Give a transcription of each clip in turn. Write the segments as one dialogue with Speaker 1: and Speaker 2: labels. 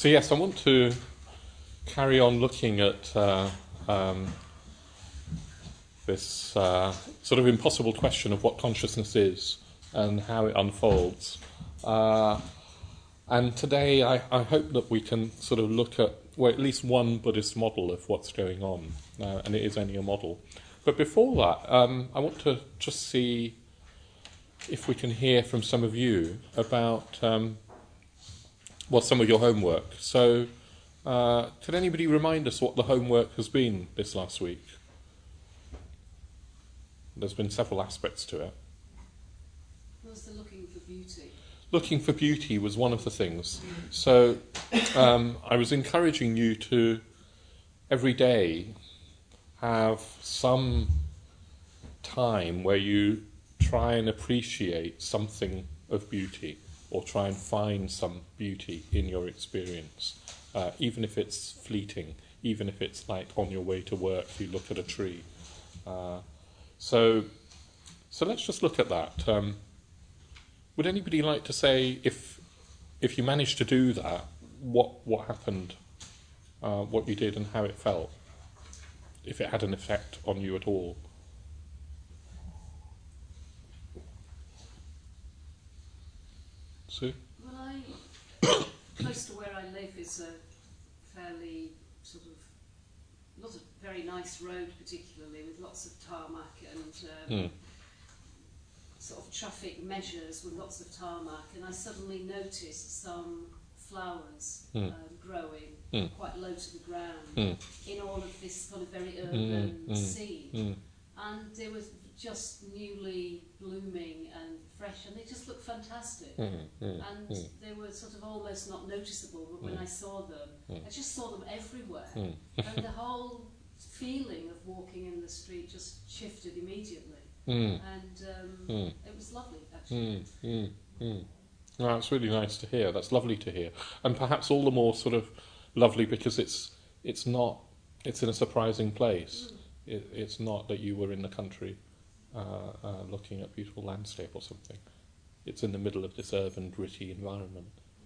Speaker 1: So yes, I want to carry on looking at this sort of impossible question of what consciousness is and how it unfolds. And today I hope that we can sort of look at, well, at least one Buddhist model of what's going on, and it is only a model. But before that, I want to just see if we can hear from some of you about some of your homework. So, could anybody remind us what the homework has been this last week? There's been several aspects to it.
Speaker 2: Was the looking for beauty?
Speaker 1: Looking for beauty was one of the things. So, I was encouraging you to, every day, have some time where you try and appreciate something of beauty, or try and find some beauty in your experience, even if it's fleeting, even if it's like on your way to work, you look at a tree. So let's just look at that. Would anybody like to say, if you managed to do that, what happened, what you did and how it felt, if it had an effect on you at all? Sue?
Speaker 2: Well, close to where I live is a fairly sort of, not a very nice road particularly, with lots of tarmac and sort of traffic measures with lots of tarmac, and I suddenly noticed some flowers growing quite low to the ground in all of this kind of very urban scene. And they were just newly blooming and fresh, and they just looked fantastic. And they were sort of almost not noticeable, but when I saw them, I just saw them everywhere. And the whole feeling of walking in the street just shifted immediately. And it was lovely, actually.
Speaker 1: Well, that's really nice to hear. That's lovely to hear. And perhaps all the more sort of lovely because it's in a surprising place. It's not that you were in the country looking at beautiful landscape or something. It's in the middle of this urban, gritty environment.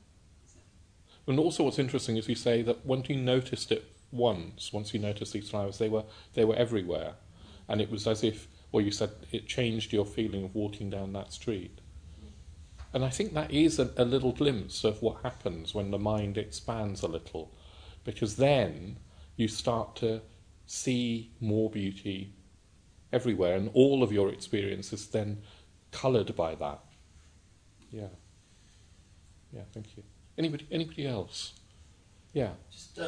Speaker 1: And also what's interesting is you say that once you noticed it once you noticed these flowers, they were everywhere. And it was as if, well, you said it changed your feeling of walking down that street. And I think that is a little glimpse of what happens when the mind expands a little. Because then you start to see more beauty everywhere, and all of your experience is then coloured by that. Yeah, thank you. Anybody else? Yeah.
Speaker 3: Just,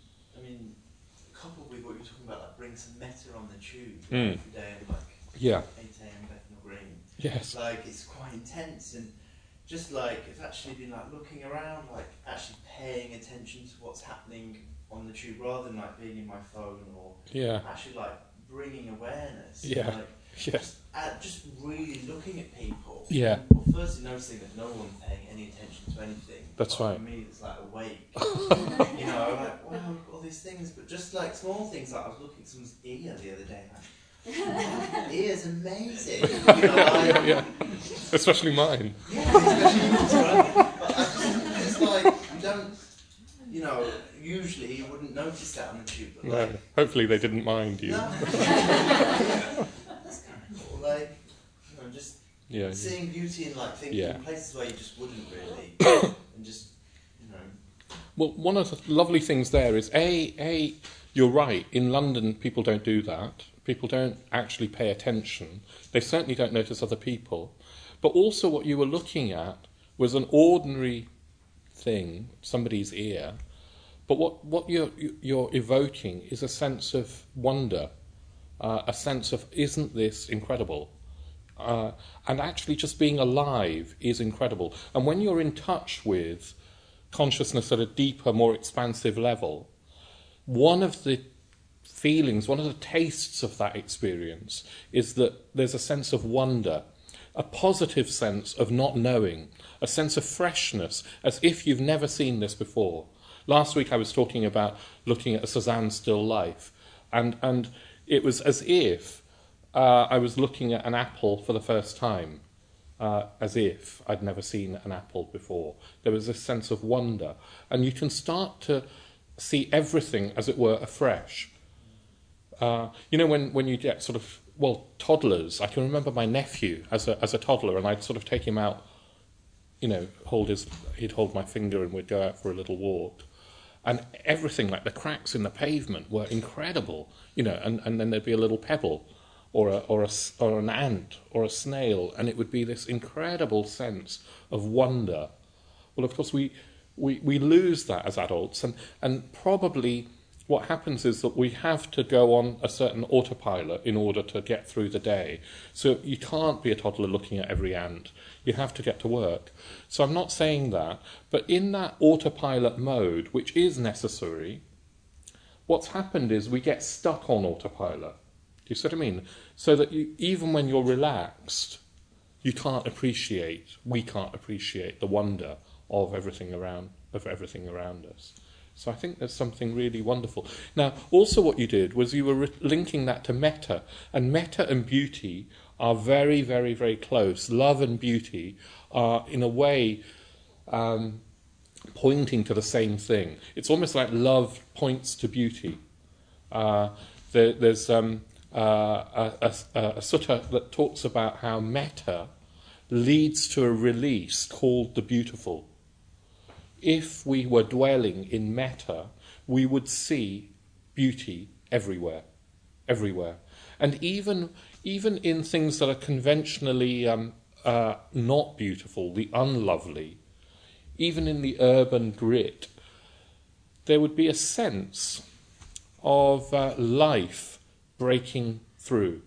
Speaker 3: coupled with what you were talking about, like bring some metta on the tube every day at like 8 a.m. Bethnal Green.
Speaker 1: Yes.
Speaker 3: Like it's quite intense, and just like it's actually been like looking around, like actually paying attention to what's happening on the tube rather than like being in my phone or actually like bringing awareness.
Speaker 1: Yeah.
Speaker 3: Like, just really looking at people.
Speaker 1: Yeah.
Speaker 3: Well, firstly noticing that no one's paying any attention to anything.
Speaker 1: That's right.
Speaker 3: For me, it's like awake. You know, I'm like, wow, look at all these things. But just like small things, like I was looking at someone's ear the other day, like, that ear's amazing. You know,
Speaker 1: yeah. Especially mine.
Speaker 3: Yeah, especially yours, right? But it's like, you don't, you know, usually you wouldn't notice that on the tube. But
Speaker 1: No, hopefully they didn't mind you.
Speaker 3: No. Yeah. That's kind of cool. Like, you know, just seeing beauty in like things in places where you just wouldn't really, and just, you know.
Speaker 1: Well, one of the lovely things there is you're right. In London, people don't do that. People don't actually pay attention. They certainly don't notice other people. But also, what you were looking at was an ordinary thing, somebody's ear. But what you're evoking is a sense of wonder, a sense of, isn't this incredible? And actually just being alive is incredible. And when you're in touch with consciousness at a deeper, more expansive level, one of the feelings, one of the tastes of that experience is that there's a sense of wonder, a positive sense of not knowing, a sense of freshness, as if you've never seen this before. Last week I was talking about looking at a Cézanne still life, and it was as if I was looking at an apple for the first time. as if I'd never seen an apple before. There was this sense of wonder. And you can start to see everything, as it were, afresh. When you get sort of, toddlers, I can remember my nephew as a toddler, and I'd sort of take him out, he'd hold my finger and we'd go out for a little walk. And everything, like the cracks in the pavement, were incredible, and then there'd be a little pebble or an ant or a snail, and it would be this incredible sense of wonder. Well, of course, we lose that as adults, and probably what happens is that we have to go on a certain autopilot in order to get through the day. So you can't be a toddler looking at every ant. You have to get to work. So I'm not saying that, but in that autopilot mode, which is necessary, what's happened is we get stuck on autopilot. Do you see what I mean? So that even when you're relaxed, we can't appreciate the wonder of everything around us. So I think there's something really wonderful. Now, also what you did was you were linking that to metta, and metta and beauty are very, very, very close. Love and beauty are, in a way, pointing to the same thing. It's almost like love points to beauty. There's a sutta that talks about how metta leads to a release called the beautiful. If we were dwelling in metta, we would see beauty everywhere. And even in things that are conventionally not beautiful, the unlovely, even in the urban grit, there would be a sense of life breaking through,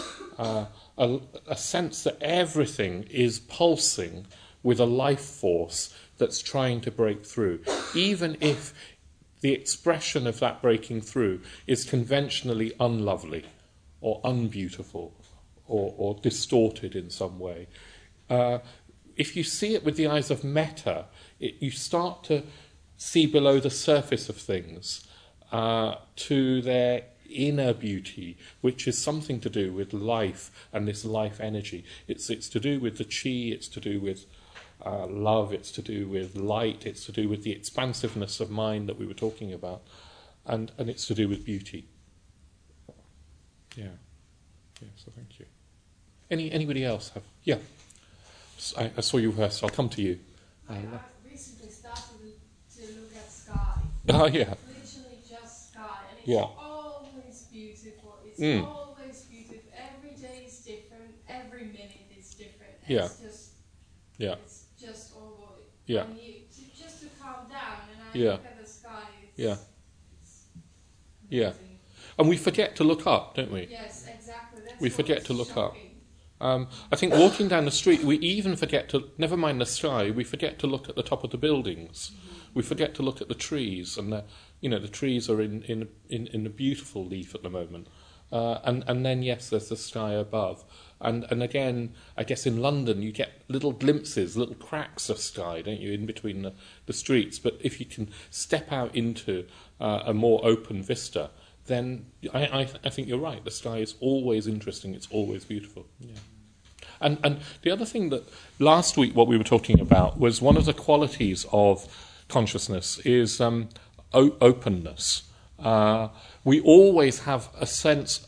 Speaker 1: a sense that everything is pulsing with a life force that's trying to break through, even if the expression of that breaking through is conventionally unlovely or unbeautiful or distorted in some way. If you see it with the eyes of metta, you start to see below the surface of things to their inner beauty, which is something to do with life and this life energy. It's to do with the chi, it's to do with love, it's to do with light, it's to do with the expansiveness of mind that we were talking about, and it's to do with beauty. Yeah, so thank you. Anybody else have? Yeah. I saw you first, so I'll come to you.
Speaker 4: I recently started to look at sky.
Speaker 1: Oh, yeah.
Speaker 4: Literally just sky, and it's
Speaker 1: Yeah.
Speaker 4: always beautiful. It's always beautiful. Every day is different. Every minute is different. And
Speaker 1: Yeah.
Speaker 4: It's just all.
Speaker 1: Yeah.
Speaker 4: And just to calm down, and I
Speaker 1: Yeah.
Speaker 4: look at the sky.
Speaker 1: Yeah.
Speaker 4: It's
Speaker 1: Yeah.
Speaker 4: amazing.
Speaker 1: And we forget to look up, don't we?
Speaker 4: Yes, exactly. That's
Speaker 1: We
Speaker 4: what's
Speaker 1: forget to look up.
Speaker 4: shocking.
Speaker 1: I think walking down the street, we even forget to, never mind the sky, we forget to look at the top of the buildings. We forget to look at the trees, and the trees are in a beautiful leaf at the moment. And then, yes, there's the sky above. And again, I guess in London you get little glimpses, little cracks of sky, don't you, in between the streets. But if you can step out into a more open vista, then I think you're right. The sky is always interesting. It's always beautiful. Yeah. And the other thing that last week what we were talking about was one of the qualities of consciousness is openness. We always have a sense,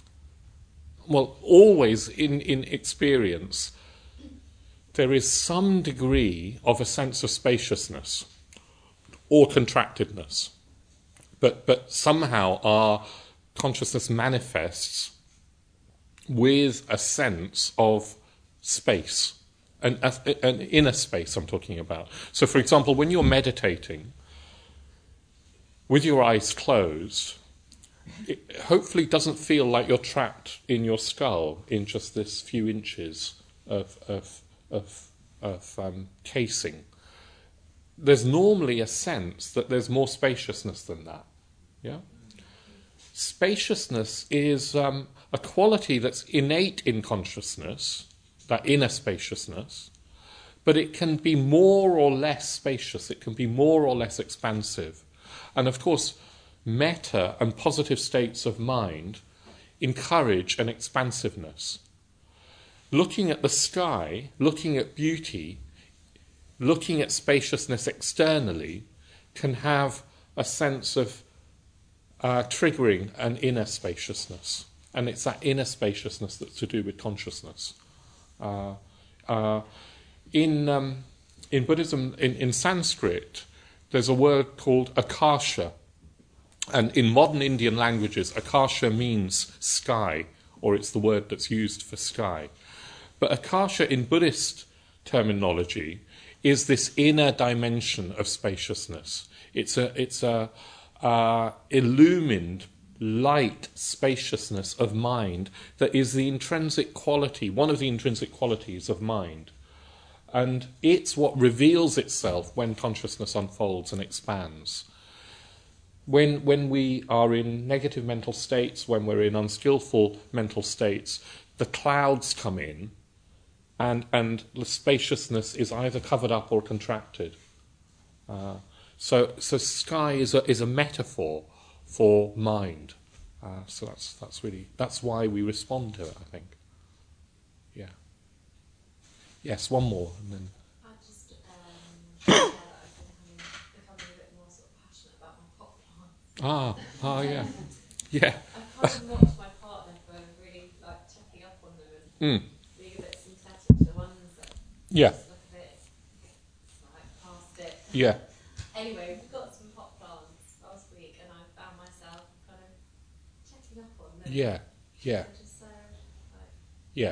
Speaker 1: always in experience, there is some degree of a sense of spaciousness or contractedness. But somehow our consciousness manifests with a sense of space, an inner space I'm talking about. So, for example, when you're meditating, with your eyes closed, it hopefully doesn't feel like you're trapped in your skull in just this few inches of casing. There's normally a sense that there's more spaciousness than that. Yeah? Spaciousness is a quality that's innate in consciousness, that inner spaciousness, but it can be more or less spacious, it can be more or less expansive. And of course, metta and positive states of mind encourage an expansiveness. looking at the sky, looking at beauty, looking at spaciousness externally can have a sense of triggering an inner spaciousness. And it's that inner spaciousness that's to do with consciousness. In Buddhism, in Sanskrit, there's a word called akasha. And in modern Indian languages, akasha means sky, or it's the word that's used for sky. But akasha in Buddhist terminology is this inner dimension of spaciousness. It's a illumined, light spaciousness of mind that is the intrinsic quality, one of the intrinsic qualities of mind. And it's what reveals itself when consciousness unfolds and expands. When we are in negative mental states, when we're in unskillful mental states, the clouds come in and the spaciousness is either covered up or contracted. So sky is a metaphor for mind. So that's why we respond to it, I think. Yeah. Yes, one more, and then.
Speaker 4: I just share that I've been becoming a bit more sort of passionate about my pot plants.
Speaker 1: Yeah. Yeah.
Speaker 4: I've kind of watched my partner for really like checking up on them and being a bit synthetic. The ones that just look a bit like past it.
Speaker 1: Yeah.
Speaker 4: Anyway, we got some pot plants last week, and I found myself kind of checking up on them.
Speaker 1: Yeah.
Speaker 4: They're just so like.
Speaker 1: Yeah.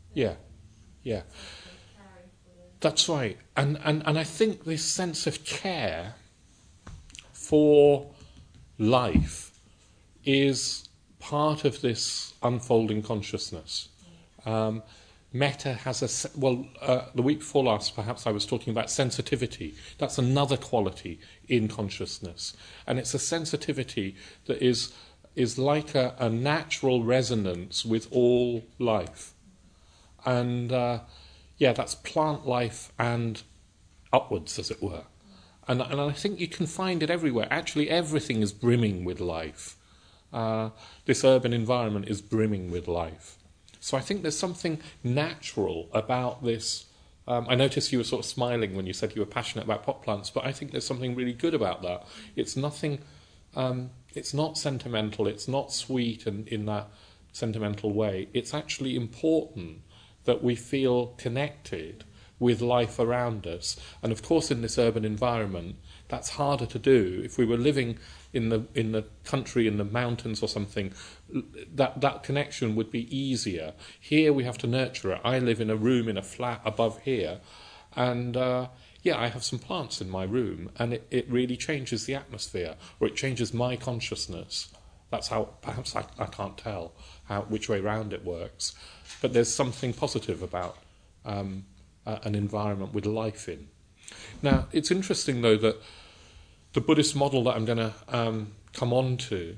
Speaker 1: That's right. And I think this sense of care for life is part of this unfolding consciousness. Metta has the week before last, perhaps I was talking about sensitivity. That's another quality in consciousness. And it's a sensitivity that is like a natural resonance with all life. And that's plant life and upwards, as it were. And I think you can find it everywhere. Actually, everything is brimming with life. This urban environment is brimming with life. So I think there's something natural about this. I noticed you were sort of smiling when you said you were passionate about pot plants, but I think there's something really good about that. It's nothing. It's not sentimental. It's not sweet and in that sentimental way. It's actually important that we feel connected with life around us. And of course, in this urban environment, that's harder to do. If we were living in the country, in the mountains or something, that connection would be easier. Here we have to nurture it. I live in a room in a flat above here, and I have some plants in my room, and it really changes the atmosphere, or it changes my consciousness. That's how, perhaps I can't tell which way round it works. But there's something positive about an environment with life in. Now, it's interesting, though, that the Buddhist model that I'm going to come on to,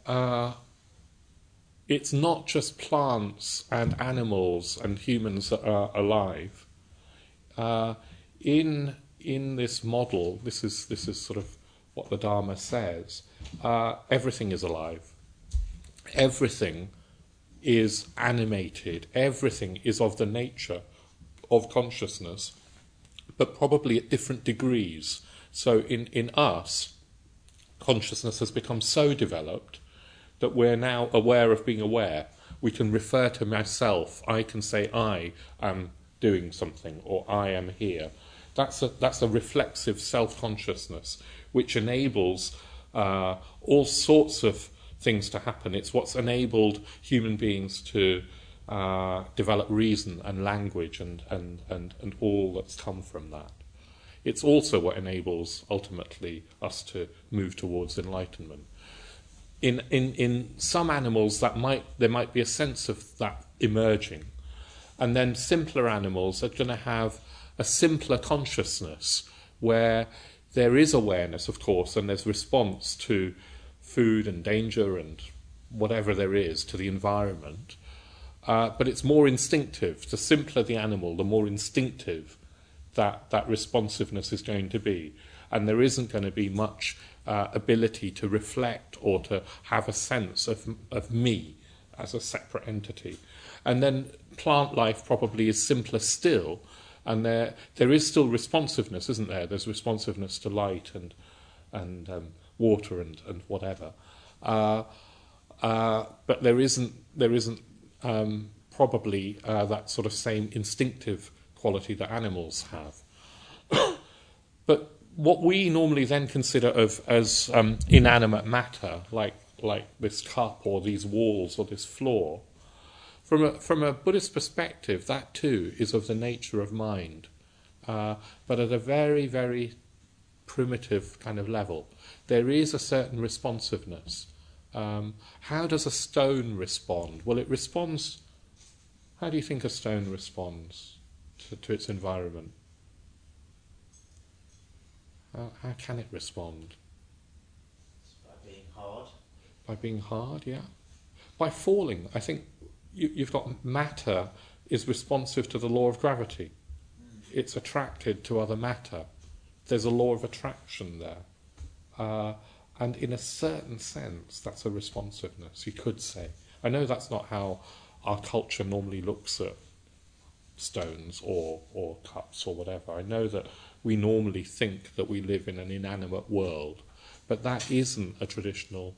Speaker 1: it's not just plants and animals and humans that are alive. In this model, this is sort of what the Dharma says, everything is alive. Everything is animated. Everything is of the nature of consciousness, but probably at different degrees. So in us, consciousness has become so developed that we're now aware of being aware. We can refer to myself. I can say I am doing something, or I am here. That's a reflexive self-consciousness which enables all sorts of things to happen. It's what's enabled human beings to develop reason and language and all that's come from that. It's also what enables, ultimately, us to move towards enlightenment. In some animals, there might be a sense of that emerging. And then simpler animals are going to have a simpler consciousness where there is awareness, of course, and there's response to food and danger and whatever there is to the environment. But it's more instinctive. The simpler the animal, the more instinctive that responsiveness is going to be. And there isn't going to be much ability to reflect or to have a sense of me as a separate entity. And then plant life probably is simpler still, and there is still responsiveness, isn't there? There's responsiveness to light and water and whatever. But there isn't probably that sort of same instinctive quality that animals have. But what we normally then consider as inanimate matter, like this cup or these walls or this floor, from a Buddhist perspective, that too is of the nature of mind, but at a very, very primitive kind of level. There is a certain responsiveness. How does a stone respond? Well, it responds... How do you think a stone responds to its environment? How can it respond?
Speaker 3: By being hard.
Speaker 1: By being hard, yeah. By falling. I think you've got matter is responsive to the law of gravity. It's attracted to other matter. There's a law of attraction there. And in a certain sense, that's a responsiveness, you could say. I know that's not how our culture normally looks at stones or cups or whatever. I know that we normally think that we live in an inanimate world, but that isn't a traditional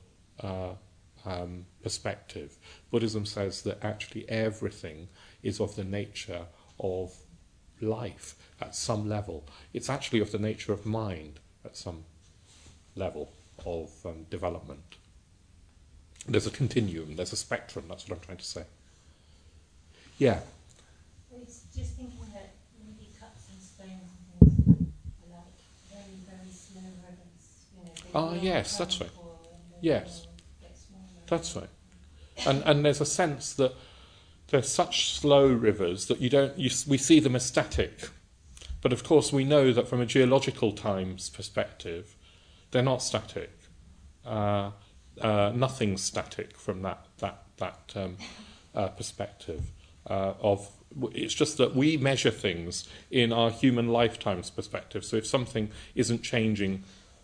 Speaker 1: perspective. Buddhism says that actually everything is of the nature of life at some level. It's actually of the nature of mind at some level of development. There's a continuum, there's a spectrum, that's what I'm trying to say. Yeah.
Speaker 5: It's just thinking that maybe cups and stones and things are like very, very slow rivers.
Speaker 1: Yes, that's right. Yes, that's right. And there's a sense that they're such slow rivers that we see them as static. But of course we know that from a geological times perspective, they're not static. Nothing's static from that perspective. It's just that we measure things in our human lifetimes perspective. So if something isn't changing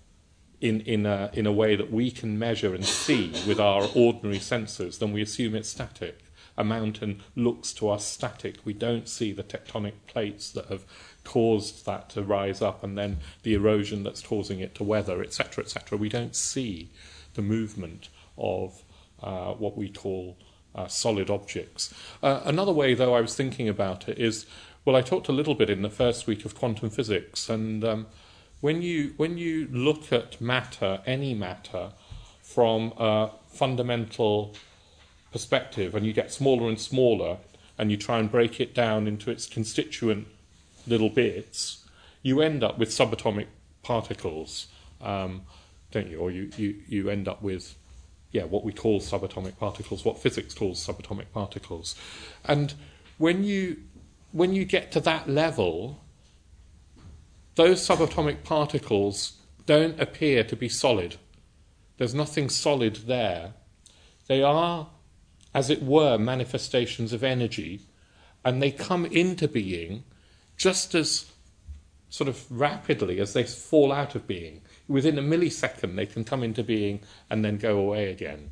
Speaker 1: in a way that we can measure and see with our ordinary senses, then we assume it's static. A mountain looks to us static. We don't see the tectonic plates that have caused that to rise up, and then the erosion that's causing it to weather, etc., etc. We don't see the movement of what we call solid objects. Another way, though, I was thinking about it is, well, I talked a little bit in the first week of quantum physics, and when you look at matter, any matter, from a fundamental perspective, and you get smaller and smaller, and you try and break it down into its constituent little bits, you end up with subatomic particles, don't you? Or you end up with, what we call subatomic particles, what physics calls subatomic particles. And when you get to that level, those subatomic particles don't appear to be solid. There's nothing solid there. They are, as it were, manifestations of energy, and they come into being just as sort of rapidly as they fall out of being. Within a millisecond, they can come into being and then go away again.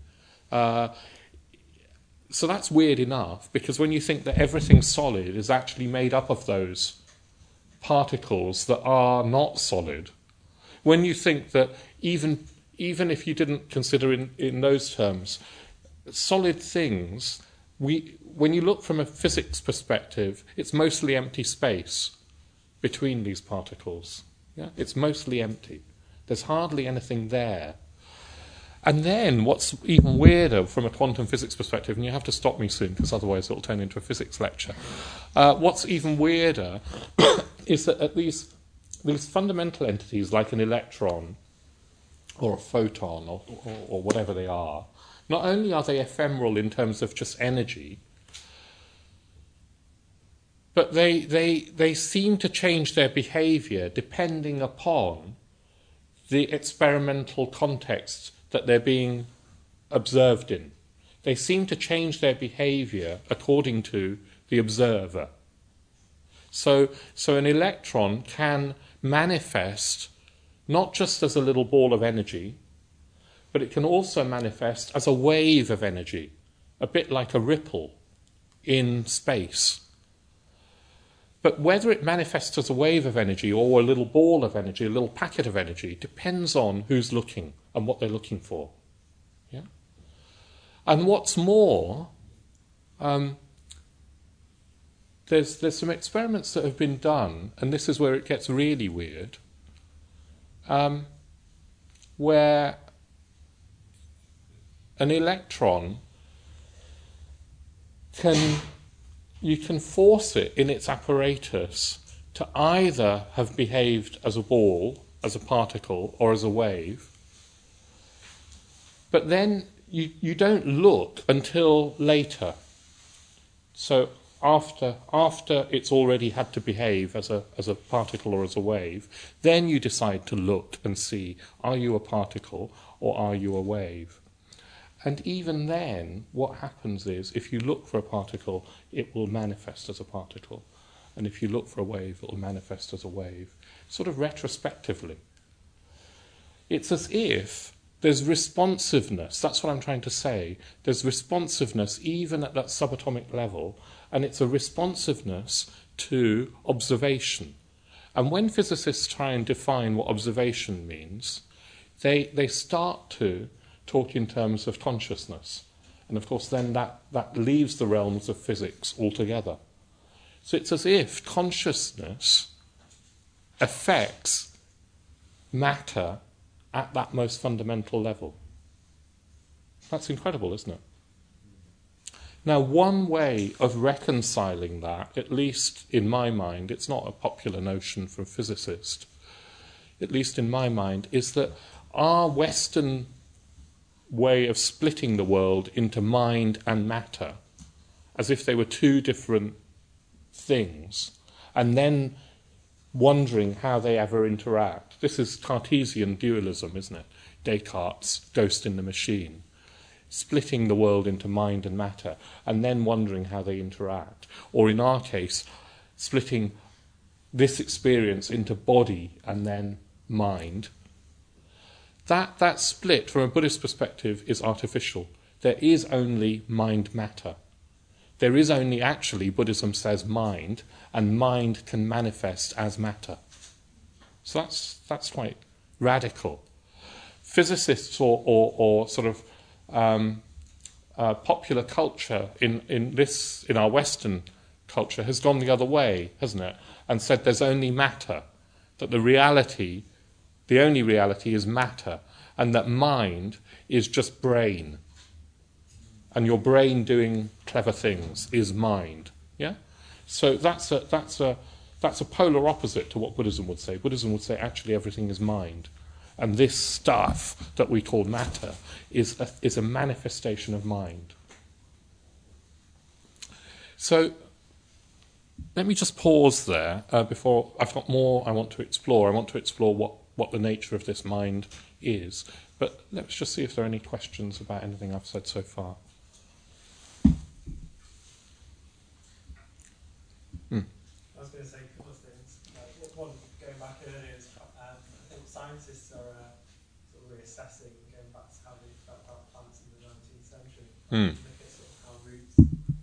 Speaker 1: So that's weird enough, because when you think that everything solid is actually made up of those particles that are not solid, when you think that even if you didn't consider in those terms, solid things, when you look from a physics perspective, it's mostly empty space between these particles. Yeah? It's mostly empty. There's hardly anything there. And then what's even weirder from a quantum physics perspective, and you have to stop me soon because otherwise it'll turn into a physics lecture, what's even weirder is that at these fundamental entities like an electron or a photon or whatever they are, not only are they ephemeral in terms of just energy, but they seem to change their behaviour depending upon the experimental context that they're being observed in. They seem to change their behaviour according to the observer. So an electron can manifest not just as a little ball of energy, but it can also manifest as a wave of energy. a bit like a ripple in space. But whether it manifests as a wave of energy or a little ball of energy, a little packet of energy, depends on who's looking and what they're looking for. Yeah? And what's more, there's some experiments that have been done, and this is where it gets really weird, where an electron you can force it in its apparatus to either have behaved as a ball, as a particle, or as a wave. But then you don't look until later. So after it's already had to behave as a particle or as a wave, then you decide to look and see, are you a particle or are you a wave? And even then, what happens is, if you look for a particle, it will manifest as a particle. And if you look for a wave, it will manifest as a wave, sort of retrospectively. It's as if there's responsiveness. That's what I'm trying to say. There's responsiveness even at that subatomic level, and it's a responsiveness to observation. And when physicists try and define what observation means, they start to talk in terms of consciousness. And of course then that leaves the realms of physics altogether. So it's as if consciousness affects matter at that most fundamental level. That's incredible, isn't it? Now, one way of reconciling that, at least in my mind, it's not a popular notion from physicists, at least in my mind, is that our Western way of splitting the world into mind and matter, as if they were two different things, and then wondering how they ever interact. This is Cartesian dualism, isn't it? Descartes' Ghost in the Machine. Splitting the world into mind and matter, and then wondering how they interact. Or in our case, splitting this experience into body and then mind. That split, from a Buddhist perspective, is artificial. There is only mind-matter. There is only, actually, Buddhism says mind, and mind can manifest as matter. So that's quite radical. Physicists or sort of popular culture in our Western culture has gone the other way, hasn't it? And said there's only matter, that the only reality is matter, and that mind is just brain. And your brain doing clever things is mind. Yeah? So that's a polar opposite to what Buddhism would say. Buddhism would say actually everything is mind. And this stuff that we call matter is a manifestation of mind. So let me just pause there before I've got more I want to explore. I want to explore what the nature of this mind is. But let's just see if there are any questions about anything I've said so far.
Speaker 6: I was going to say a couple of things. One, going back earlier, is I think scientists are sort of reassessing, going back to how they felt about plants in the 19th century. Look at sort of how roots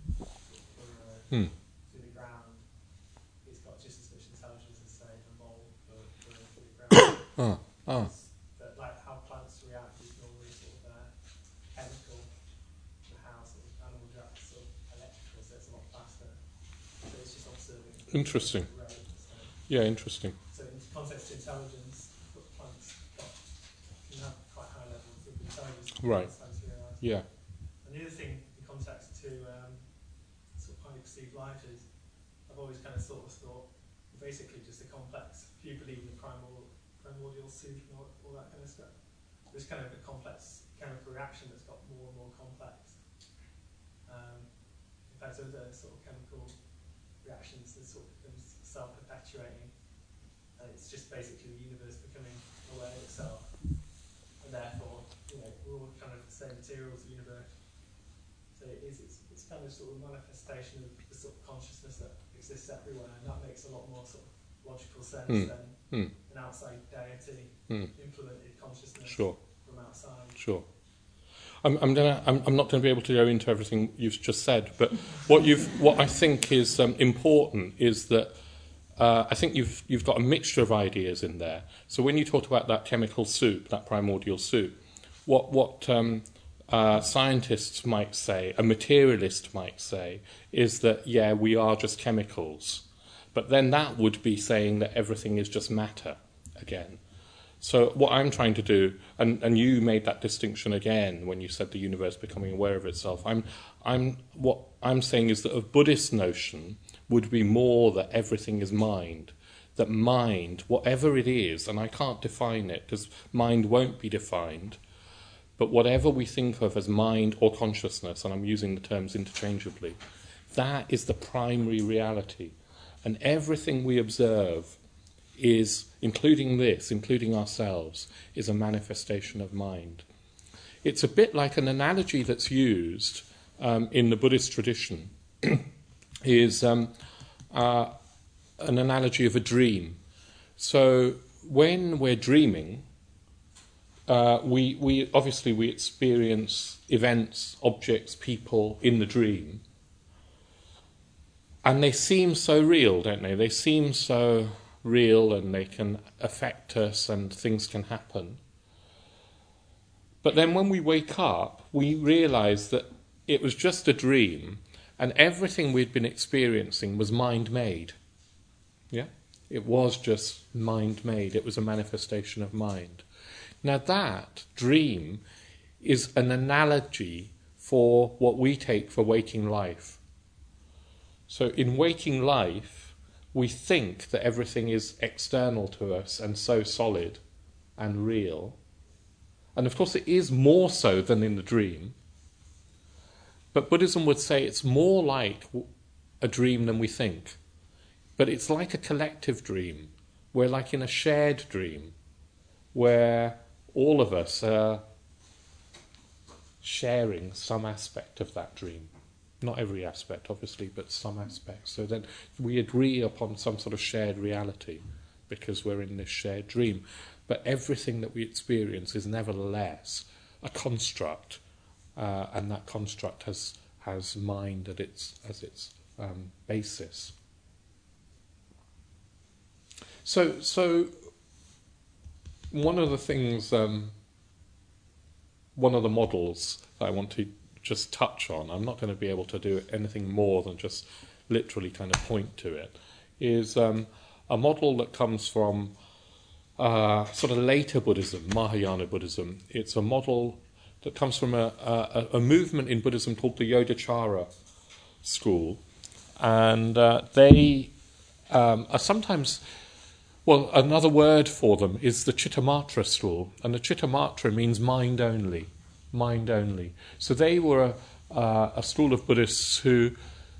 Speaker 6: through the ground. It's got just as much intelligence as, say, a mole for through the ground. But like how plants react is normally sort of chemical, and how sort of animals react is sort of electrical, so it's a lot faster. So it's just observing.
Speaker 1: Interesting. Yeah, interesting.
Speaker 6: So in context of intelligence, plants can have quite high levels of intelligence.
Speaker 1: Right. Yeah.
Speaker 6: And the other thing in context to sort of highly perceived life is, I've always kind of thought basically just a complex. If you believe in the primordial soup and all that kind of stuff, there's kind of a complex chemical reaction that's got more and more complex. Compared to other sort of chemical reactions that sort of becomes self-perpetuating, and it's just basically the universe becoming aware of itself, and therefore, we're all kind of the same materials, the universe. So it's kind of sort of a manifestation of the sort of consciousness that exists everywhere, and that makes a lot more sort of logical sense than an outside deity implemented consciousness from outside.
Speaker 1: Sure. I'm not going to be able to go into everything you've just said, but what I think is important is that I think you've got a mixture of ideas in there. So when you talk about that chemical soup, that primordial soup, what scientists might say, a materialist might say, is that we are just chemicals, but then that would be saying that everything is just matter again. So what I'm trying to do, and you made that distinction again when you said the universe becoming aware of itself. What I'm saying is that a Buddhist notion would be more that everything is mind. That mind, whatever it is, and I can't define it because mind won't be defined, but whatever we think of as mind or consciousness, and I'm using the terms interchangeably, that is the primary reality. And everything we observe is, including ourselves, is a manifestation of mind. It's a bit like an analogy that's used in the Buddhist tradition is an analogy of a dream. So when we're dreaming, we obviously experience events, objects, people in the dream, and they seem so real, don't they? They seem so real, and they can affect us, and things can happen. But then when we wake up, we realise that it was just a dream, and everything we'd been experiencing was mind-made. Yeah? It was just mind-made. It was a manifestation of mind. Now that dream is an analogy for what we take for waking life. So in waking life, we think that everything is external to us and so solid and real. And of course it is more so than in the dream. But Buddhism would say it's more like a dream than we think. But it's like a collective dream. We're like in a shared dream where all of us are sharing some aspect of that dream. Not every aspect, obviously, but some aspects. So then we agree upon some sort of shared reality because we're in this shared dream. But everything that we experience is nevertheless a construct, and that construct has mind as its basis. So one of the things, one of the models that I want to just touch on, I'm not going to be able to do anything more than just literally kind of point to it, is a model that comes from sort of later Buddhism, Mahayana Buddhism. It's a model that comes from a movement in Buddhism called the Yogacara school. And they are sometimes... Well, another word for them is the Chittamatra school, and the Chittamatra means mind only, mind only. So they were a school of Buddhists who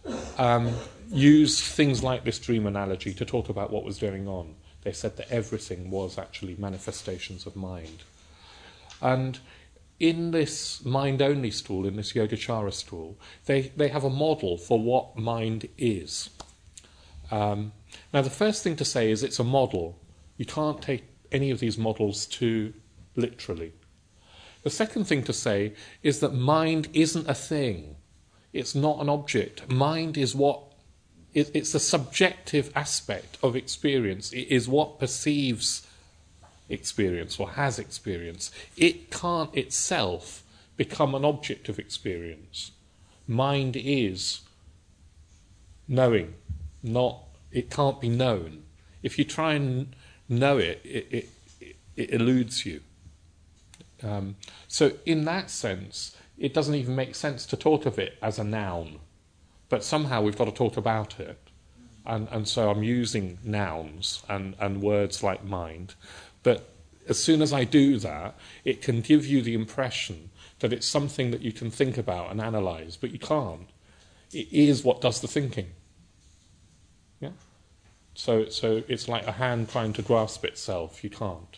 Speaker 1: used things like this dream analogy to talk about what was going on. They said that everything was actually manifestations of mind. And in this mind-only school, in this Yogacara school, they have a model for what mind is. Now, the first thing to say is it's a model. You can't take any of these models too literally. The second thing to say is that mind isn't a thing. It's not an object. Mind is it's a subjective aspect of experience. It is what perceives experience or has experience. It can't itself become an object of experience. Mind is knowing, it can't be known. If you try and know it, it eludes you. So in that sense, it doesn't even make sense to talk of it as a noun. But somehow we've got to talk about it. And so I'm using nouns and words like mind. But as soon as I do that, it can give you the impression that it's something that you can think about and analyse, but you can't. It is what does the thinking. Yeah? So it's like a hand trying to grasp itself. You can't.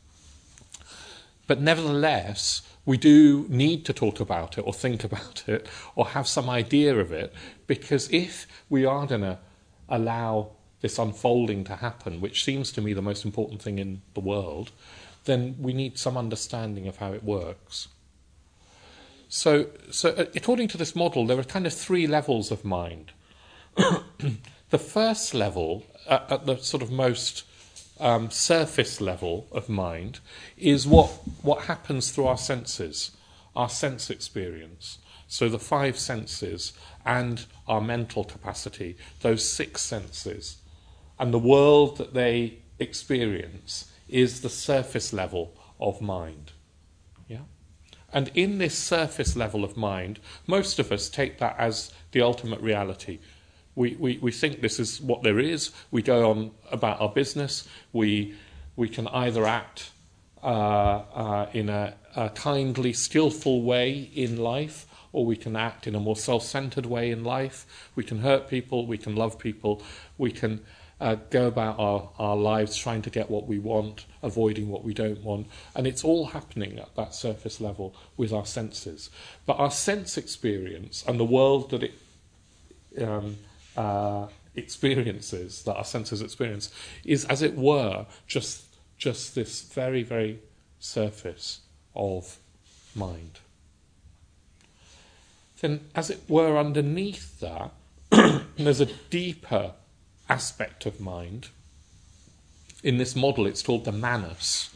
Speaker 1: But nevertheless, we do need to talk about it or think about it or have some idea of it, because if we are going to allow this unfolding to happen, which seems to me the most important thing in the world, then we need some understanding of how it works. So according to this model, there are kind of 3 levels of mind. The first level, at the sort of most surface level of mind, is what happens through our senses, our sense experience. So the 5 senses and our mental capacity, those 6 senses, and the world that they experience is the surface level of mind. Yeah? And in this surface level of mind, most of us take that as the ultimate reality. We think this is what there is. We go on about our business. We can either act in a kindly, skillful way in life, or we can act in a more self-centered way in life. We can hurt people. We can love people. We can go about our lives trying to get what we want, avoiding what we don't want. And it's all happening at that surface level with our senses. But our sense experience and the world that it experiences, that our senses experience, is, as it were, just this very, very surface of mind. Then, as it were, underneath that, there's a deeper aspect of mind. In this model, it's called the manas.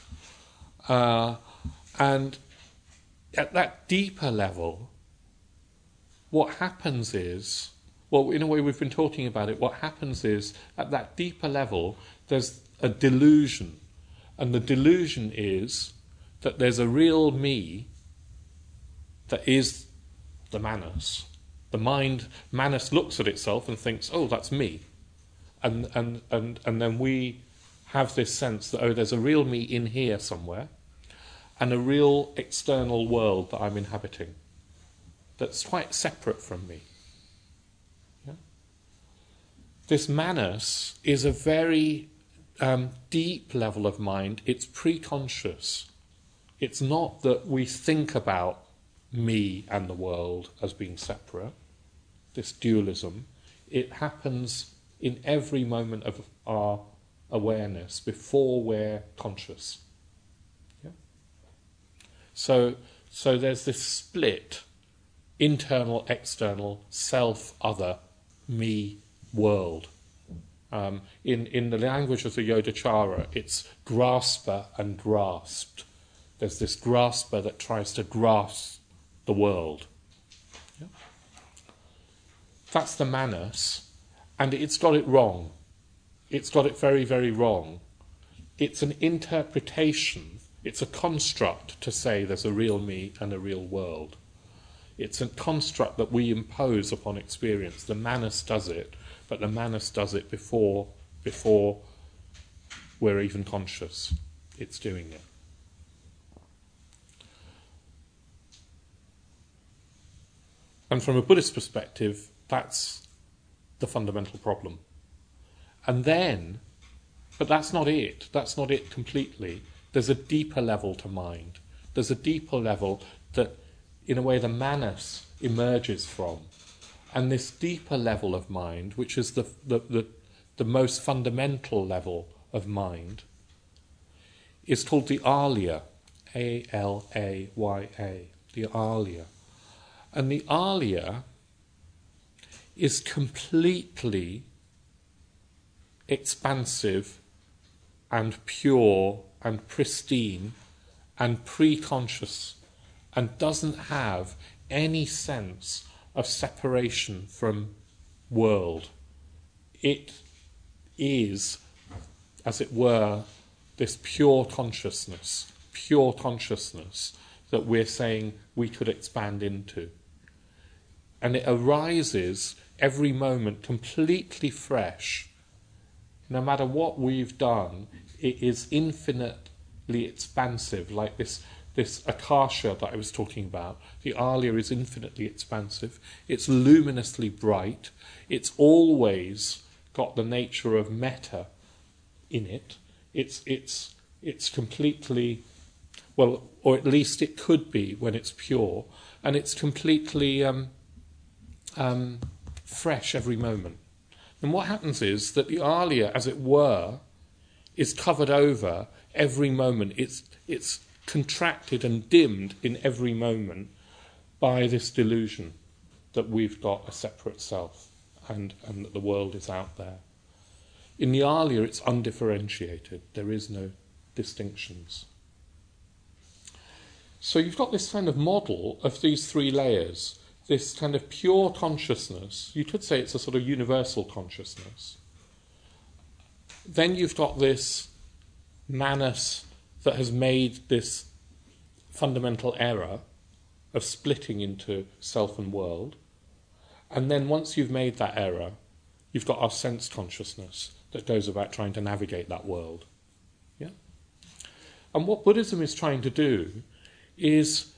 Speaker 1: And at that deeper level, what happens is, well, in a way we've been talking about it, what happens is, at that deeper level, there's a delusion. And the delusion is that there's a real me that is the manas. The mind, manas, looks at itself and thinks, oh, that's me. And then we have this sense that, oh, there's a real me in here somewhere, and a real external world that I'm inhabiting that's quite separate from me. Yeah? This manas is a very deep level of mind. It's pre-conscious. It's not that we think about me and the world as being separate, this dualism. It happens in every moment of our awareness before we're conscious. Yeah? So there's this split, internal, external, self, other, me, world. In the language of the Yogacara, it's grasper and grasped. There's this grasper that tries to grasp the world. Yeah? That's the manas. And it's got it wrong. It's got it very, very wrong. It's an interpretation. It's a construct to say there's a real me and a real world. It's a construct that we impose upon experience. The manas does it, but the manas does it before we're even conscious. It's doing it. And from a Buddhist perspective, that's the fundamental problem. And then, but that's not it. That's not it completely. There's a deeper level to mind. There's a deeper level that, in a way, the manas emerges from. And this deeper level of mind, which is the most fundamental level of mind, is called the alaya, A-L-A-Y-A, the alaya. And the alaya is completely expansive and pure and pristine and pre-conscious, and doesn't have any sense of separation from world. It is, as it were, this pure consciousness that we're saying we could expand into. And it arises every moment completely fresh. No matter what we've done, it is infinitely expansive, like this akasha that I was talking about. The alaya is infinitely expansive. It's luminously bright. It's always got the nature of metta in it. It's completely, well, or at least it could be when it's pure, and it's completely fresh every moment. And what happens is that the alaya, as it were, is covered over every moment. It's contracted and dimmed in every moment by this delusion that we've got a separate self and that the world is out there. In the Alaya, it's undifferentiated. There is no distinctions. So you've got this kind of model of these three layers, this kind of pure consciousness. You could say it's a sort of universal consciousness. Then you've got this Manas that has made this fundamental error of splitting into self and world. And then once you've made that error, you've got our sense consciousness that goes about trying to navigate that world. Yeah? And what Buddhism is trying to do is,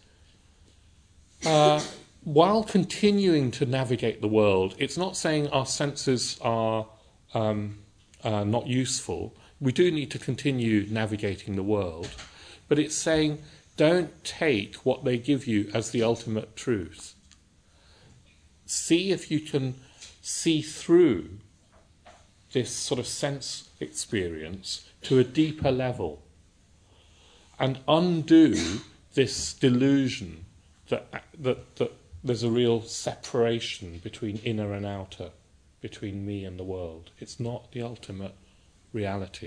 Speaker 1: while continuing to navigate the world, it's not saying our senses are not useful. We do need to continue navigating the world. But it's saying, don't take what they give you as the ultimate truth. See if you can see through this sort of sense experience to a deeper level and undo this delusion that there's a real separation between inner and outer, between me and the world. It's not the ultimate reality.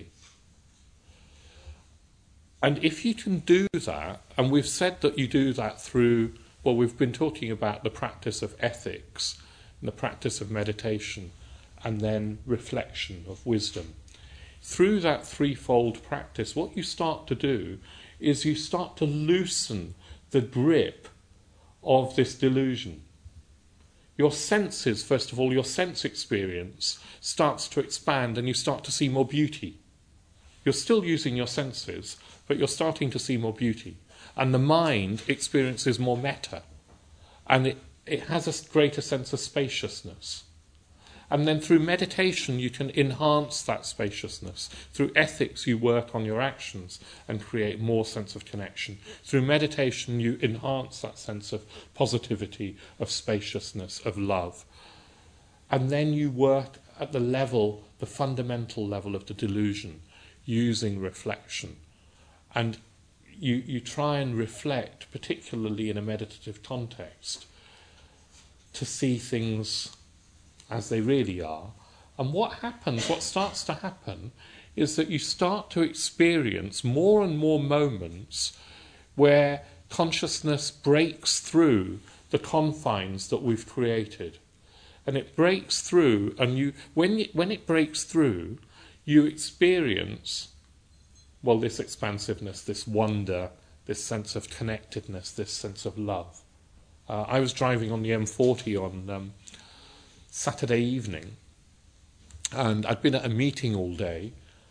Speaker 1: And if you can do that, and we've said that you do that through, well, we've been talking about the practice of ethics, and the practice of meditation, and then reflection of wisdom. Through that threefold practice, what you start to do is you start to loosen the grip of this delusion. Your senses, first of all, your sense experience starts to expand and you start to see more beauty. You're still using your senses, but you're starting to see more beauty. And the mind experiences more metta. And it has a greater sense of spaciousness. And then through meditation you can enhance that spaciousness. Through ethics you work on your actions and create more sense of connection. Through meditation you enhance that sense of positivity, of spaciousness, of love. And then you work at the level, the fundamental level of the delusion, using reflection. And you try and reflect, particularly in a meditative context, to see things as they really are. And what starts to happen, is that you start to experience more and more moments where consciousness breaks through the confines that we've created. And it breaks through, and when it breaks through, you experience, well, this expansiveness, this wonder, this sense of connectedness, this sense of love. I was driving on the M40 on Saturday evening, and I'd been at a meeting all day,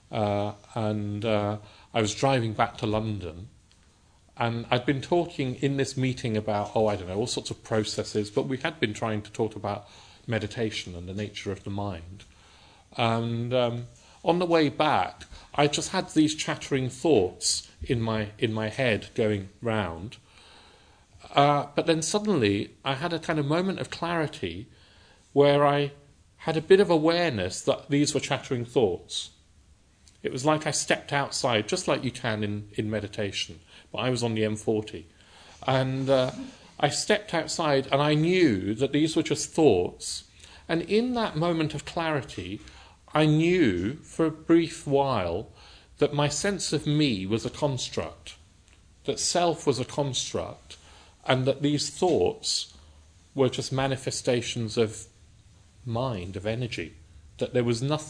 Speaker 1: and I was driving back to London, and I'd been talking in this meeting about, all sorts of processes, but we had been trying to talk about meditation and the nature of the mind. And on the way back, I just had these chattering thoughts in my head going round. But then suddenly I had a kind of moment of clarity where I had a bit of awareness that these were chattering thoughts. It was like I stepped outside, just like you can in meditation, but I was on the M40. And I stepped outside and I knew that these were just thoughts. And in that moment of clarity, I knew for a brief while that my sense of me was a construct, that self was a construct, and that these thoughts were just manifestations of mind, of energy, that there was no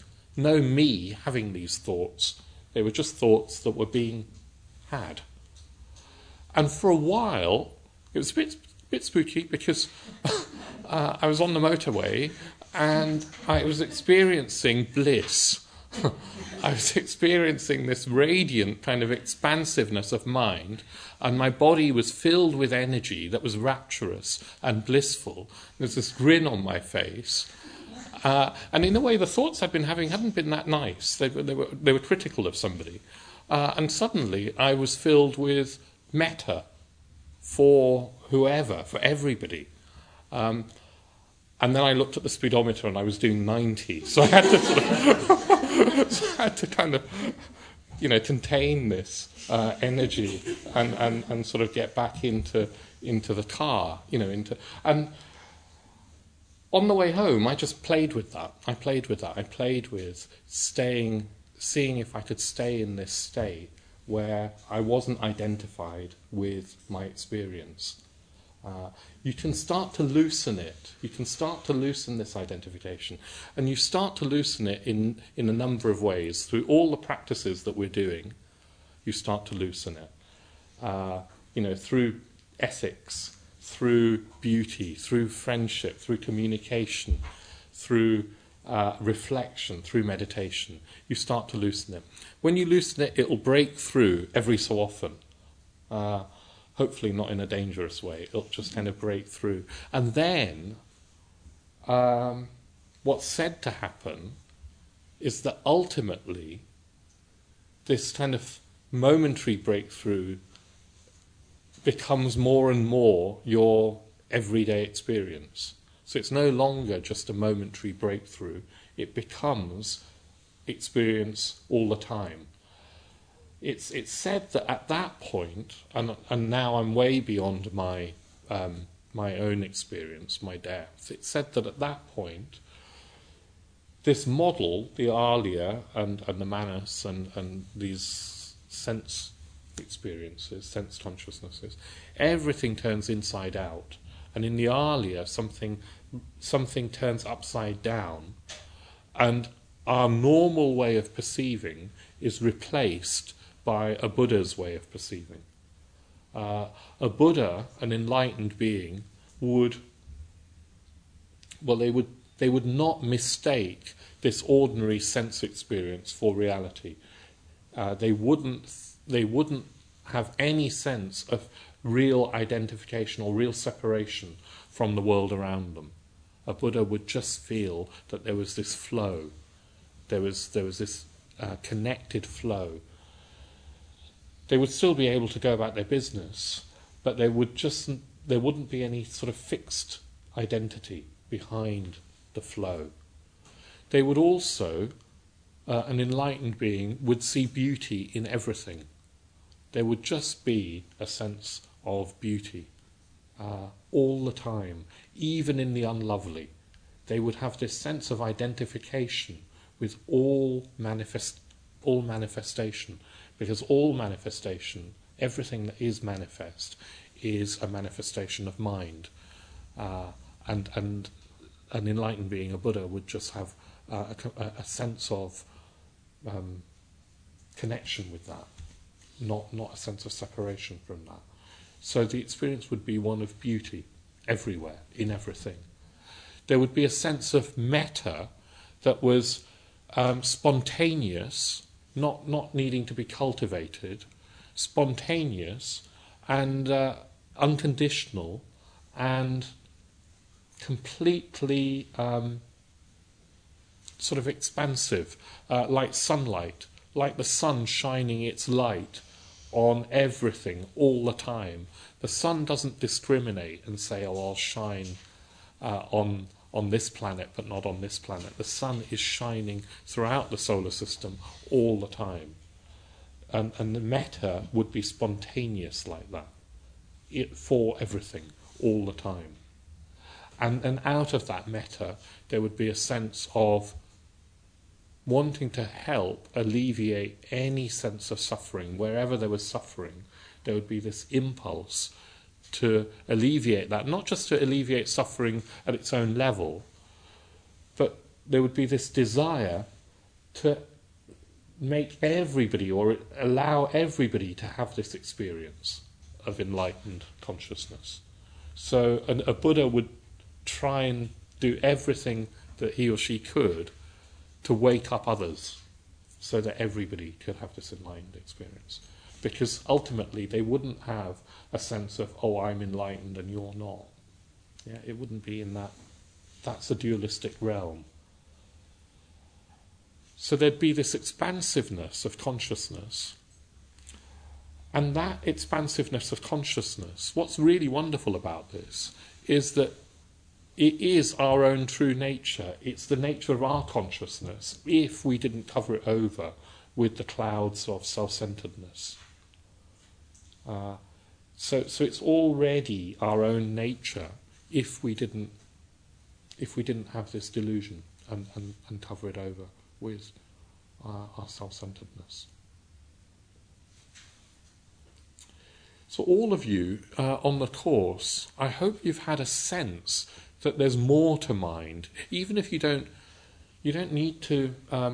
Speaker 1: me having these thoughts. They were just thoughts that were being had. And for a while, it was a bit spooky because I was on the motorway and I was experiencing bliss. I was experiencing this radiant kind of expansiveness of mind, and my body was filled with energy that was rapturous and blissful. There's this grin on my face. And in a way, the thoughts I'd been having hadn't been that nice. They were critical of somebody. And suddenly I was filled with metta for whoever, for everybody. And then I looked at the speedometer and I was doing 90. So I had to kind of contain this energy and sort of get back into the car, and on the way home, I just played with that. I played with seeing if I could stay in this state where I wasn't identified with my experience. You can start to loosen it. You can start to loosen this identification. And you start to loosen it in a number of ways. Through all the practices that we're doing, you start to loosen it. Through ethics, through beauty, through friendship, through communication, through reflection, through meditation. You start to loosen it. When you loosen it, it'll break through every so often. Hopefully not in a dangerous way. It'll just kind of break through. And then what's said to happen is that ultimately this kind of momentary breakthrough becomes more and more your everyday experience. So it's no longer just a momentary breakthrough. It becomes experience all the time. It's said that at that point, and now I'm way beyond my own experience, my depth. It's said that at that point, this model, the Alaya and the Manas and these sense experiences, sense consciousnesses, everything turns inside out, and in the Alaya something turns upside down, and our normal way of perceiving is replaced by a Buddha's way of perceiving. A Buddha, an enlightened being, they would not mistake this ordinary sense experience for reality. They wouldn't have any sense of real identification or real separation from the world around them. A Buddha would just feel that there was this flow. There was this connected flow. They would still be able to go about their business, but there wouldn't be any sort of fixed identity behind the flow. They would also, an enlightened being would see beauty in everything. There would just be a sense of beauty all the time, even in the unlovely. They would have this sense of identification with all manifestation, because all manifestation, everything that is manifest, is a manifestation of mind. And an enlightened being, a Buddha, would just have a sense of connection with that, not a sense of separation from that. So the experience would be one of beauty everywhere, in everything. There would be a sense of metta that was spontaneous, not needing to be cultivated, spontaneous and unconditional and completely sort of expansive, like sunlight, like the sun shining its light on everything all the time. The sun doesn't discriminate and say, I'll shine on this planet but not on this planet. The sun is shining throughout the solar system all the time. And the metta would be spontaneous like that, for everything, all the time. And out of that metta, there would be a sense of wanting to help alleviate any sense of suffering. Wherever there was suffering, there would be this impulse to alleviate that, not just to alleviate suffering at its own level, but there would be this desire to make everybody, or allow everybody, to have this experience of enlightened consciousness. So a Buddha would try and do everything that he or she could to wake up others so that everybody could have this enlightened experience. Because ultimately they wouldn't have a sense of, oh, I'm enlightened and you're not. Yeah, it wouldn't be in that. That's a dualistic realm. So there'd be this expansiveness of consciousness. And that expansiveness of consciousness, what's really wonderful about this is that it is our own true nature. It's the nature of our consciousness. If we didn't cover it over with the clouds of self-centeredness. So it's already our own nature if we didn't have this delusion and cover it over with our self-centeredness. So all of you on the course, I hope you've had a sense that there's more to mind, even if you don't need to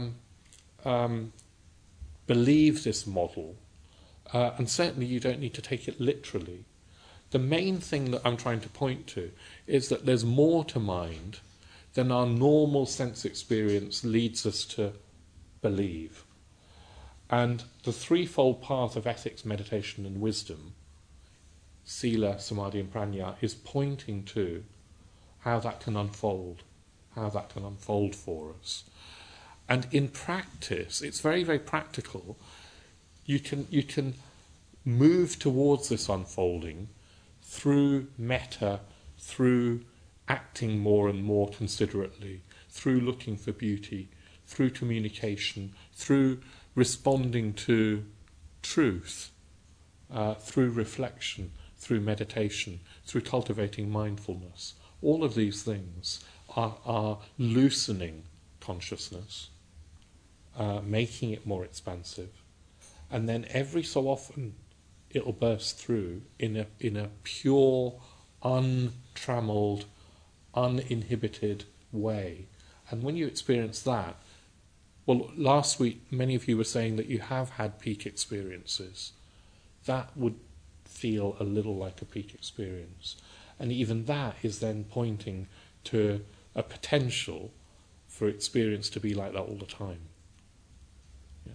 Speaker 1: believe this model, and certainly you don't need to take it literally. The main thing that I'm trying to point to is that there's more to mind than our normal sense experience leads us to believe. And the threefold path of ethics, meditation and wisdom, Sila, Samadhi and Prajna, is pointing to how that can unfold for us. And in practice, it's very, very practical. You can move towards this unfolding through metta, through acting more and more considerately, through looking for beauty, through communication, through responding to truth, through reflection, through meditation, through cultivating mindfulness. All of these things are loosening consciousness, making it more expansive, and then every so often it'll burst through in a pure, untrammeled, uninhibited way. And when you experience that, well, last week many of you were saying that you have had peak experiences. That would feel a little like a peak experience. And even that is then pointing to a potential for experience to be like that all the time. Yeah?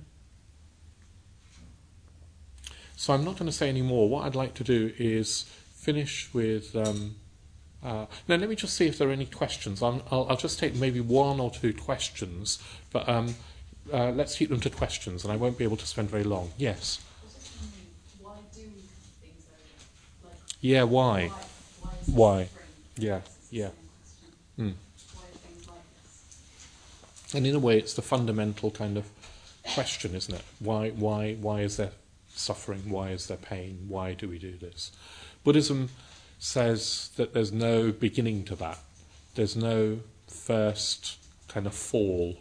Speaker 1: So I'm not going to say any more. What I'd like to do is finish with... now let me just see if there are any questions. I'll just take maybe one or two questions, but let's keep them to questions, and I won't be able to spend very long. Yes?
Speaker 2: Why do we have things over? Like,
Speaker 1: yeah, why? Why? Yeah, yeah. Mm.
Speaker 2: Why are things like this?
Speaker 1: And in a way, it's the fundamental kind of question, isn't it? Why is there suffering? Why is there pain? Why do we do this? Buddhism says that there's no beginning to that. There's no first kind of fall.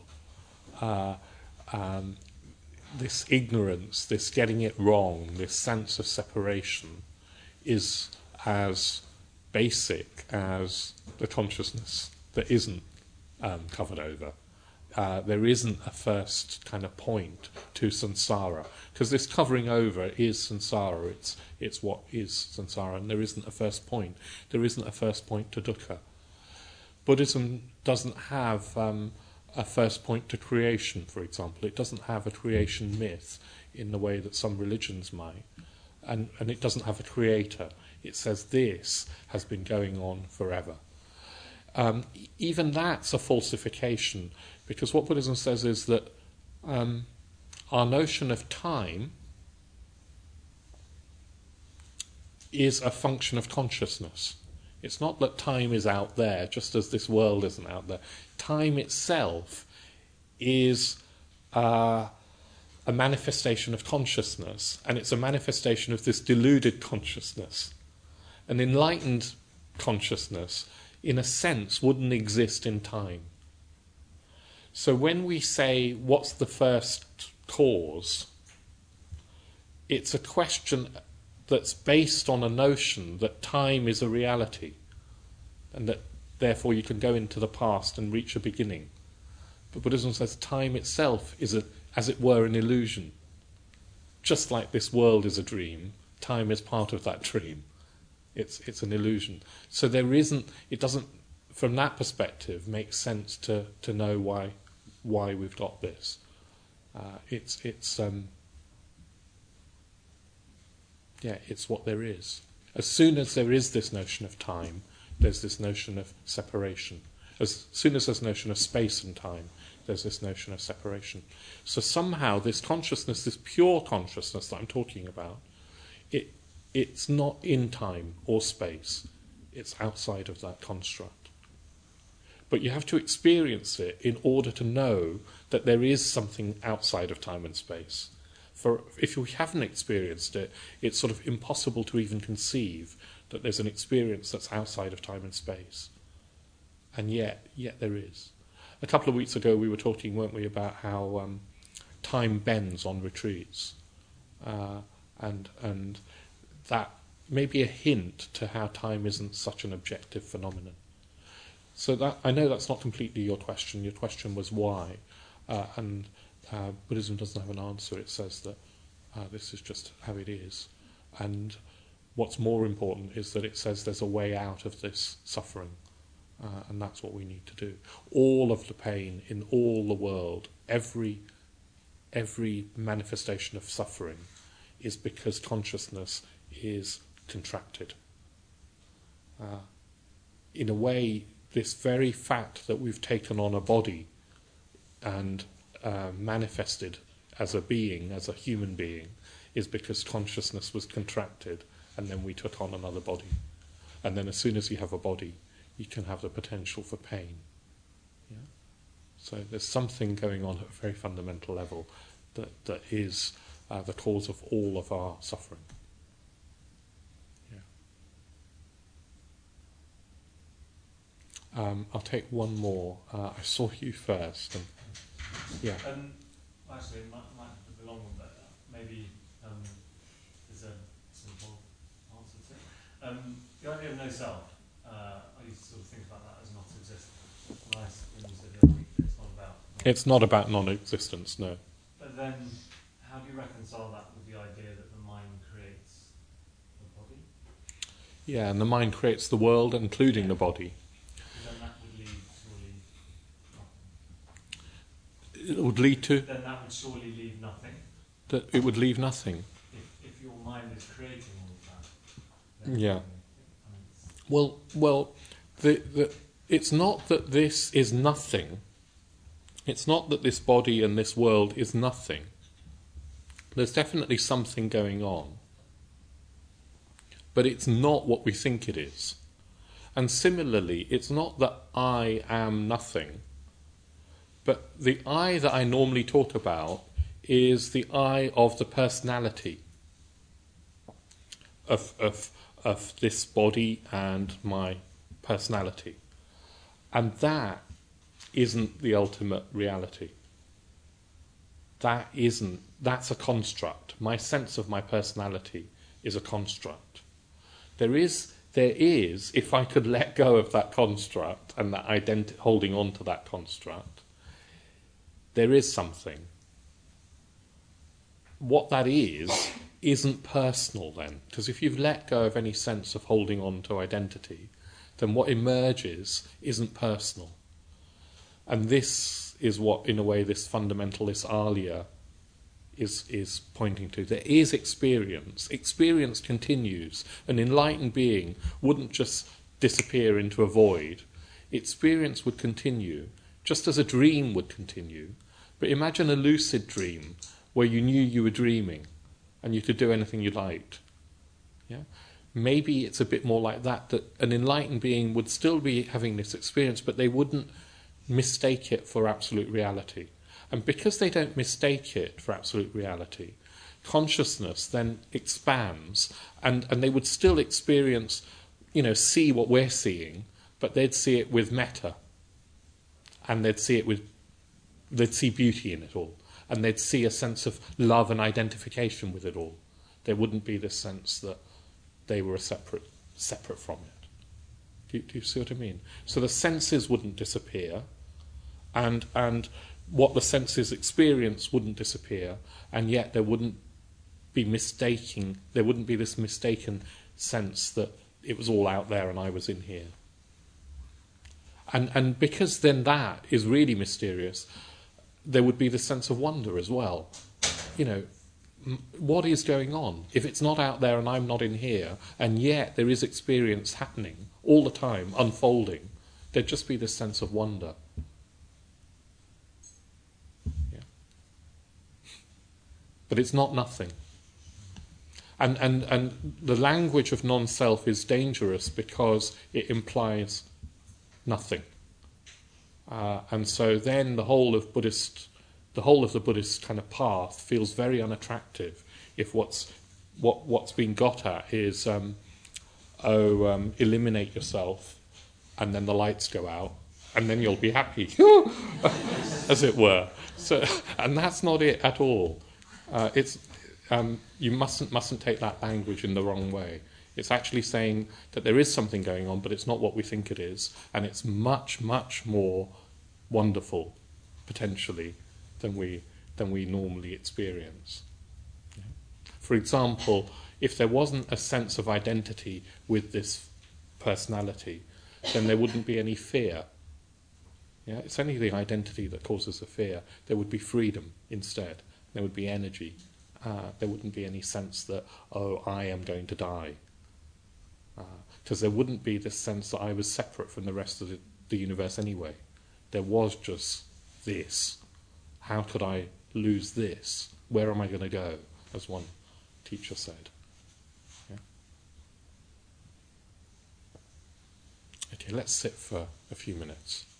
Speaker 1: This ignorance, this getting it wrong, this sense of separation is as basic as the consciousness that isn't covered over. There isn't a first kind of point to samsara, because this covering over is samsara. It's what is samsara, and there isn't a first point. There isn't a first point to dukkha. Buddhism doesn't have a first point to creation, for example. It doesn't have a creation myth in the way that some religions might, and it doesn't have a creator. It says this has been going on forever. Even that's a falsification, because what Buddhism says is that our notion of time is a function of consciousness. It's not that time is out there, just as this world isn't out there. Time itself is a manifestation of consciousness, and it's a manifestation of this deluded consciousness. An enlightened consciousness, in a sense, wouldn't exist in time. So when we say, what's the first cause, it's a question that's based on a notion that time is a reality, and that therefore you can go into the past and reach a beginning. But Buddhism says time itself is, as it were, an illusion. Just like this world is a dream, time is part of that dream. It's an illusion. So it doesn't, from that perspective, make sense to know why we've got this. It's what there is. As soon as there is this notion of time, there's this notion of separation. As soon as there's notion of space and time, there's this notion of separation. So somehow this consciousness, this pure consciousness that I'm talking about, it's not in time or space. It's outside of that construct. But you have to experience it in order to know that there is something outside of time and space. For if we haven't experienced it, it's sort of impossible to even conceive that there's an experience that's outside of time and space. And yet there is. A couple of weeks ago we were talking, weren't we, about how time bends on retreats. And that may be a hint to how time isn't such an objective phenomenon. So that, I know that's not completely your question. Your question was why. Buddhism doesn't have an answer. It says that this is just how it is. And what's more important is that it says there's a way out of this suffering. And that's what we need to do. All of the pain in all the world, every manifestation of suffering is because consciousness is contracted. In a way, this very fact that we've taken on a body and manifested as a being, as a human being, is because consciousness was contracted and then we took on another body. And then as soon as you have a body, you can have the potential for pain. Yeah? So there's something going on at a very fundamental level that is the cause of all of our suffering. Yeah. I'll take one more. I saw you first. And, yeah.
Speaker 7: Actually, it might have a long one, but maybe there's a simple answer to it. The idea of no self, I used to sort of think about that as not existent. Nice when you said the other week that it's not about...
Speaker 1: It's not about non-existence, no.
Speaker 7: But then, how do you reconcile that with the idea that the mind creates the body?
Speaker 1: Yeah, and the mind creates the world, including the body.
Speaker 7: Then that would lead surely nothing.
Speaker 1: It would lead to...
Speaker 7: Then that would surely leave nothing.
Speaker 1: That it would leave nothing.
Speaker 7: If your mind is creating all of that.
Speaker 1: Yeah. Well, it's not that this is nothing. It's not that this body and this world is nothing. There's definitely something going on. But it's not what we think it is. And similarly, it's not that I am nothing. But the I that I normally talk about is the I of the personality of this body and my personality. And that isn't the ultimate reality. That's a construct. My sense of my personality is a construct. There is, if I could let go of that construct and that holding on to that construct, there is something. What that isn't personal then, because if you've let go of any sense of holding on to identity, then what emerges isn't personal. And this is what, in a way, this fundamentalist Arya is pointing to. There is experience. Experience continues. An enlightened being wouldn't just disappear into a void. Experience would continue, just as a dream would continue. But imagine a lucid dream where you knew you were dreaming and you could do anything you liked. Yeah? Maybe it's a bit more like that an enlightened being would still be having this experience, but they wouldn't mistake it for absolute reality. And because they don't mistake it for absolute reality, consciousness then expands, and they would still experience, see what we're seeing, but they'd see it with metta. And they'd see beauty in it all. And they'd see a sense of love and identification with it all. There wouldn't be this sense that they were separate from it. Do you see what I mean? So the senses wouldn't disappear, and what the senses experience wouldn't disappear, and yet there wouldn't be this mistaken sense that it was all out there and I was in here. And because then that is really mysterious, there would be the sense of wonder as well. What is going on? If it's not out there and I'm not in here, and yet there is experience happening all the time, unfolding, there'd just be this sense of wonder. Yeah. But it's not nothing. And the language of non-self is dangerous because it implies nothing. And so then the whole of the Buddhist kind of path feels very unattractive if what's being got at is eliminate yourself, and then the lights go out, and then you'll be happy, as it were. So, and that's not it at all. You mustn't take that language in the wrong way. It's actually saying that there is something going on, but it's not what we think it is, and it's much, much more wonderful, potentially, than we normally experience. For example, if there wasn't a sense of identity with this personality, then there wouldn't be any fear. Yeah, it's only the identity that causes the fear. There would be freedom instead. There would be energy. There wouldn't be any sense that, oh, I am going to die. Because there wouldn't be this sense that I was separate from the rest of the universe anyway. There was just this. How could I lose this? Where am I going to go? As one teacher said. Yeah. Okay, let's sit for a few minutes.